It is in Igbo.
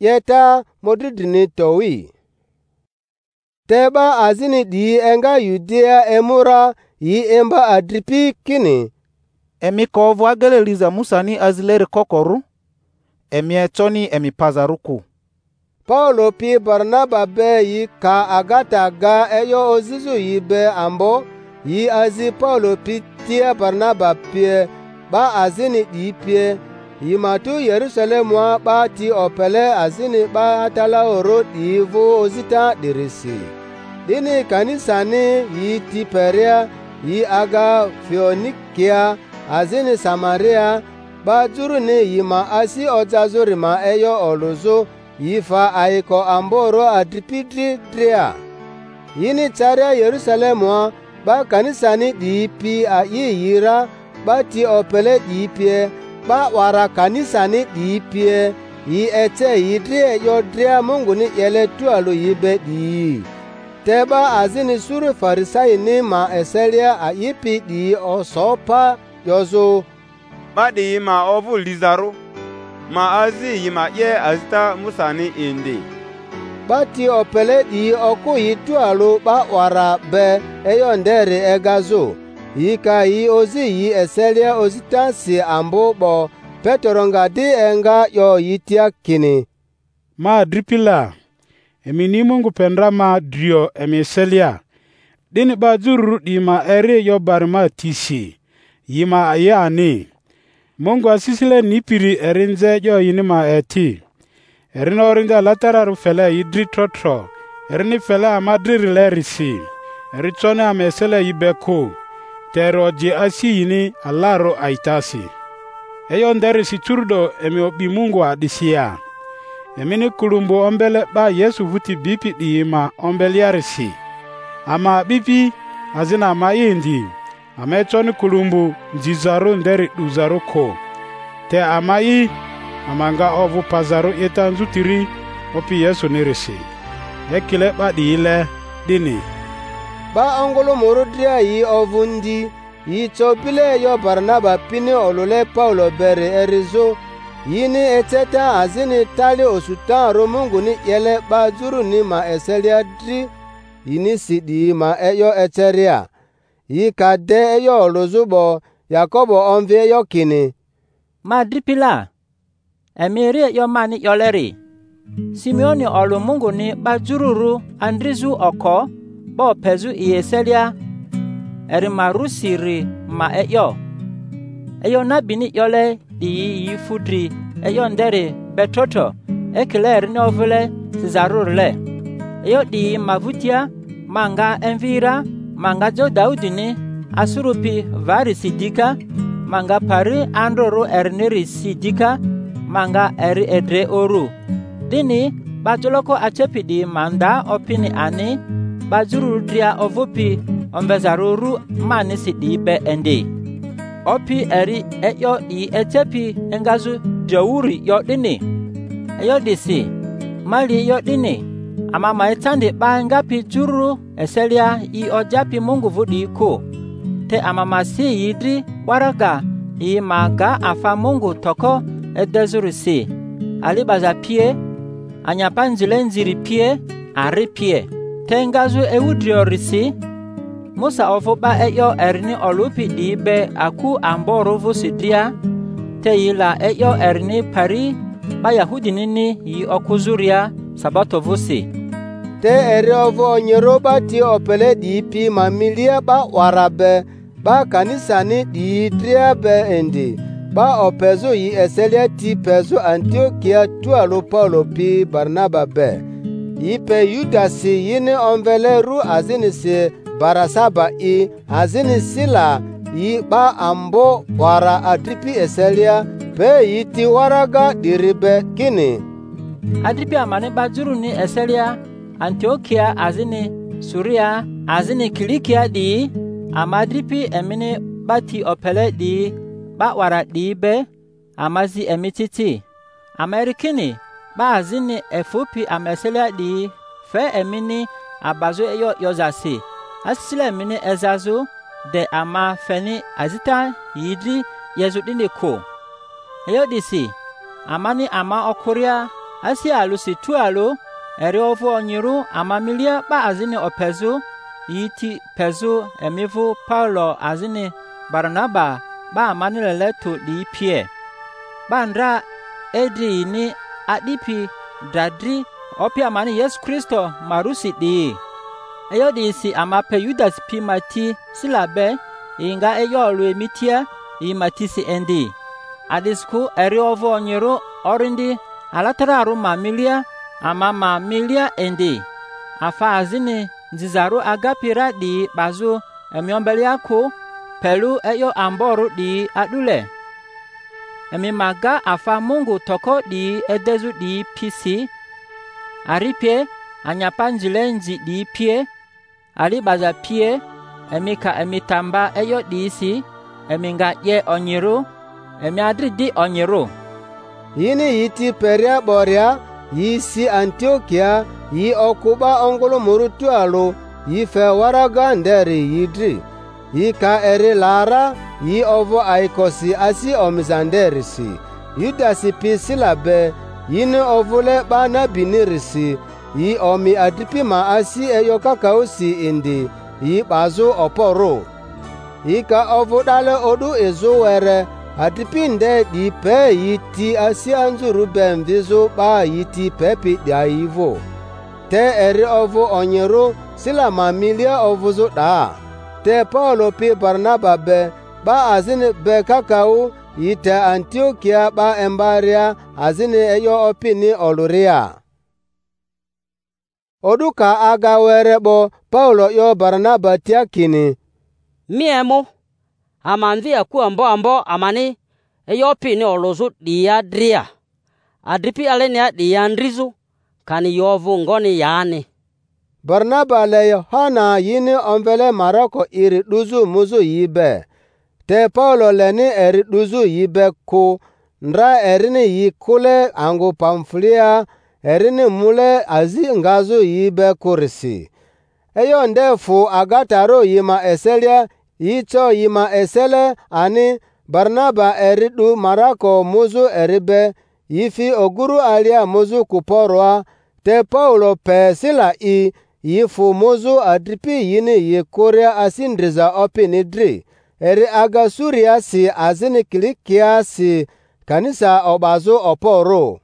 yeta modridini towi. Teba azini di enga Yudea emura yi emba Adripi kini. Emi kovu agele liza musani azileri kokoru. Emi etoni emi pazaruku. Paulo pi Barnaba be yi ka agata ga eyo ozizu yi be ambo yi azi Paulo pi tia Barnaba pie ba azini di pie yi matu Yerusalem wa ba ti opele azini ba atala oro di vu ozita dirisi. Dini kanisani yi ti Perea yi aga Fionikia azini Samaria ba zuru ni yi ma asi ozazuri ma eyo oluzu yi fa aiko amboro Adripidri dria. Yini charia Yerusalem wa ba kanisani di pi a yi yira ba ti opele di pie ba wara kanisani di pie yi ete yi drie yo dria Mungu ni yele tualu yi be di. Teba azini suru Farisai ni ma eselia a yipi di osopa yozo. Ba di ma ovu lizaru. Ma azi yima ye azita musani indi. Bati opele di oku yitu alu ba wara be eyo nderi egazo. Yika yi ozi yi eselia ozita si ambu bo Petronga di enga yo yitia kini. Ma Adripila, emi ni Mungu pendra ma drio emi eselia. Dini ba zuru di ma eri yo barima tisi. Yima aya ani. Mungu asisile nipiri erinze yo yinima eti. Erina orinja latararu fele yidri trotro. Erini fele amadri lerisi. Erichone amesele yibeko. Tero ji asi yini alaro aitasi. Eyo nderi si turdo emi obi Mungu adisia. Emini kulumbu ombele ba Yesu vuti bipi diima ombeliarisi. Ama bipi azina ama indi. Ama echoni kulumbu njizaru nderi duzaru ko. Te ama i amanga ovu pazaru etanzu tiri opi Yesu nirisi. Ekile ba diile dini. Ba ongolo morudria yi ovu ndi. Yi chopile yo Barnaba pini olule Paulo bere erizo. Yini eteta azini tali osutan Mungu ni yele ba zuru ni ma eselia dri. Yini sidi ma eyo eteria. Yi kade eyo oluzubo Yakobo onvie yo kini. Ma Adripila. Emiri yo mani yoleri. Simeoni olu Mungu ni ba zururu andrizu oko. Bo pezu ieselia. Eri marusiri ma eyo. Eyo nabini yole di yifudri. Eyo nderi betoto. Ekile erini ovule sizarurle. Eyo di mavutia. Manga envira. Manga jo Daudini. Asurupi vari sidika. Manga pari andoro eriniri sidika. Manga eri edre oru. Dini bajoloko achepidi manda opini ani. Bajurudria ovupi ombezaruru mani sidibe endi. Opi eri eyo di echepi engazu jawuri yo dini. Eyo disi mali yo dini. Ama maitandi ba ngapi juru eselia i ojapi Mungu vudi ko. Te ama masi yidri waraga i maga afa Mungu toko edezuru si. Alibaza pie anyapanzile nziri pie ari pie. Tengazu ewudrio risi. Musa ofuba eyo erini olupi dibe aku amboro vusidria. Te yila eyo erini pari ba Yahudi nini yi okuzuria sabato vusi. Te eri ovo nyeroba ti opele di pi mamilia ba warabe ba kanisani di dria be endi. Ba opezu yi eselia ti pezu Antiokia tualu Paulo pi Barnaba be. Ipe Yudasi yini onvele ru azini si Barasaba i azini sila yi ba ambo wara Adripi eselia pe yiti waraga diribe kini. Adripi amani bajuru ni eselia Antiokia azini Suria azini Kilikia di amadripi emini bati opele di ba wara di be amazi emititi. Amerikini ba azini efupi ameselia di fe emini abazo eyo yozasi. Asile emini ezazu de ama feni azita yidri yezu dini ko. Eyo disi amani ama okuria asi alu si tu alu eri ovu onyiru amamilia ba azini opezu yiti pezu emivu Paulo azini Barnaba ba amanilele tu di pie ba ndra edri ni adipi dadri opi amani Yesu Kristo marusi di eyo di si amape Yudas pi mati silabe inga eyo olu emitia imati si endi adisku eri ovu onyiru orindi alatararu mamilia ama mamilia endi afa azini nzizaru agapira di bazu emiombelia pelu eyo amboru di adule emi maga afa Mungu toko di edezu di pisi aripie anyapanjilenji di pie ali baza pie emika emitamba eyo di si eminga ye onyiru emi adri di onyiru yini yiti Peria boria yi si Antiokia yi okuba ongolo murutu alu yi fe waraga nderi yidri yi ka eri lara yi ovo aikosi asi omizanderisi Yudasi pi silabe yini ovule bana binirisi yi omi adipi ma asi eyo kakausi indi yi bazu oporo yi ka ovu dale odu ezo were adipi nde di pe yiti asi anzuru bemvizu ba yiti pepi da yivo te eri ovu onyiru sila mamilia ovuzu da te Paulo pi Barnaba be ba azini be kakau yite Antiokia ba embaria azini eyo opini oluria oduka aga were bo Paulo yo Barnaba tiakini miemo amanvi aku ambo amani eyo pini oluzu dia dria adripi alenia dia ndrizu kani yovu ngoni yani Barnaba le Yohana yini omvele Maroko iri duzu muzu yibe te Paulo leni eri duzu yibe ku ndra erini yikule angu Pamfilia erini mule azi ngazu yibe kurisi eyo ndefu agataro yima eselia yicho yima esele ani Barnaba eridu Marako muzu eribe yifi oguru alia muzu kuporwa te Paulo pe sila yifu muzu adripi yini yikuria asindriza opinidri eri agasuria si azini kilikia si kanisa obazu oporo